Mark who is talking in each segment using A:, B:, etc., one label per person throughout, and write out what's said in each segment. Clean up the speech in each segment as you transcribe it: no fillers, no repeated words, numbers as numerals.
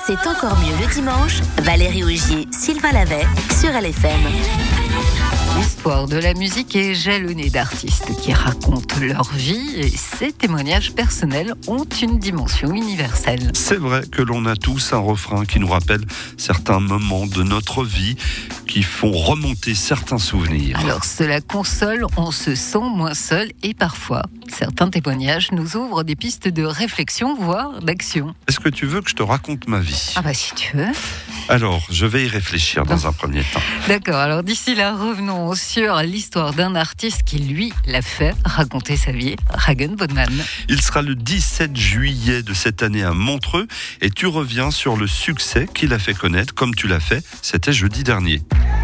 A: C'est encore mieux le dimanche. Valérie Augier, Sylvain Lavet sur LFM.
B: L'histoire de la musique est jalonnée d'artistes qui racontent leur vie et ces témoignages personnels ont une dimension universelle.
C: C'est vrai que l'on a tous un refrain qui nous rappelle certains moments de notre vie, qui font remonter certains souvenirs.
B: Alors cela console, on se sent moins seul et parfois, certains témoignages nous ouvrent des pistes de réflexion, voire d'action.
C: Est-ce que tu veux que je te raconte ma vie ?
B: Ah bah si tu veux.
C: Alors, je vais y réfléchir dans un premier temps.
B: D'accord, alors d'ici là, revenons sur l'histoire d'un artiste qui, lui, l'a fait raconter sa vie, Ragen Bodman.
C: Il sera le 17 juillet de cette année à Montreux et tu reviens sur le succès qu'il a fait connaître, comme tu l'as fait, c'était jeudi dernier.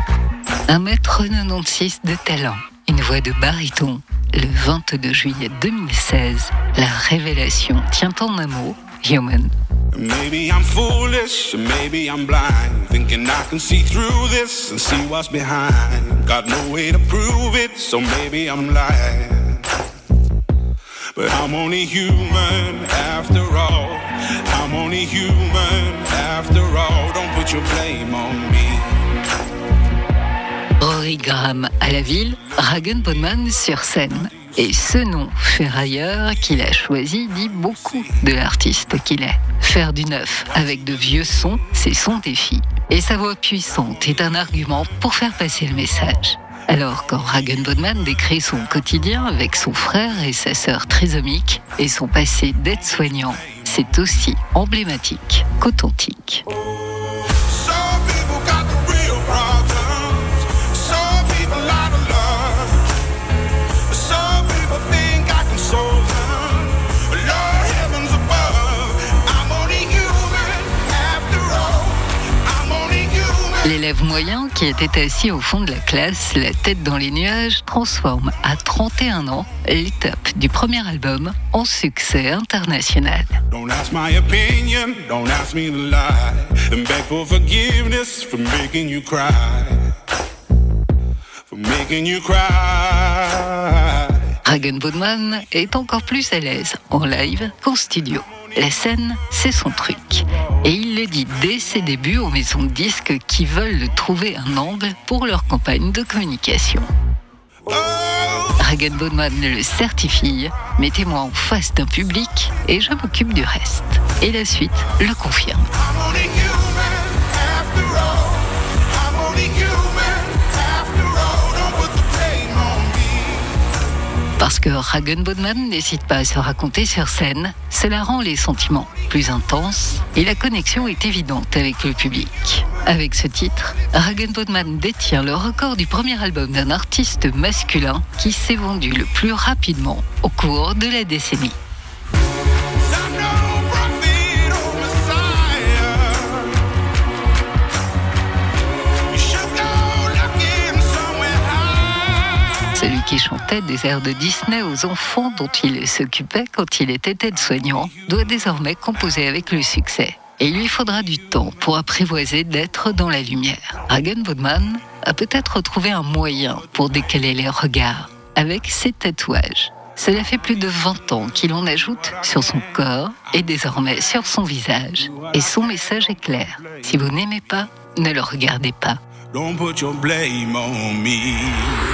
B: 1m96 de talent, une voix de baryton. Le 22 juillet 2016, la révélation tient en un mot, Human.
D: Maybe I'm foolish, maybe I'm blind, thinking I can see through this and see what's behind. Got no way to prove it, so maybe I'm lying. But I'm only human after all. I'm only human after all. Don't put your blame on me.
B: Rory Graham à la ville, Ragen Bodman sur scène. Et ce nom ferrailleur qu'il a choisi dit beaucoup de l'artiste qu'il est. Faire du neuf avec de vieux sons, c'est son défi. Et sa voix puissante est un argument pour faire passer le message. Alors quand Ragen Bodman décrit son quotidien avec son frère et sa sœur trisomique et son passé d'aide-soignant, c'est aussi emblématique qu'authentique. L'élève moyen qui était assis au fond de la classe, la tête dans les nuages, transforme à 31 ans l'étape du premier album en succès international.
D: Don't ask my opinion, don't ask me to lie, and beg for forgiveness for making you cry, for making you cry.
B: Ragen Bodman est encore plus à l'aise en live qu'en studio. La scène, c'est son truc. Et il le dit dès ses débuts aux maisons de disques qui veulent trouver un angle pour leur campagne de communication. Ragen Bodman le certifie, mettez-moi en face d'un public et je m'occupe du reste. Et la suite le confirme. Parce que Ragen Bodman n'hésite pas à se raconter sur scène, cela rend les sentiments plus intenses et la connexion est évidente avec le public. Avec ce titre, Ragen Bodman détient le record du premier album d'un artiste masculin qui s'est vendu le plus rapidement au cours de la décennie. Celui qui chantait des airs de Disney aux enfants dont il s'occupait quand il était aide-soignant doit désormais composer avec le succès. Et il lui faudra du temps pour apprivoiser d'être dans la lumière. Ragen Bodman a peut-être trouvé un moyen pour décaler les regards avec ses tatouages. Cela fait plus de 20 ans qu'il en ajoute sur son corps et désormais sur son visage. Et son message est clair. Si vous n'aimez pas, ne le regardez pas.
D: Don't put your blame on me.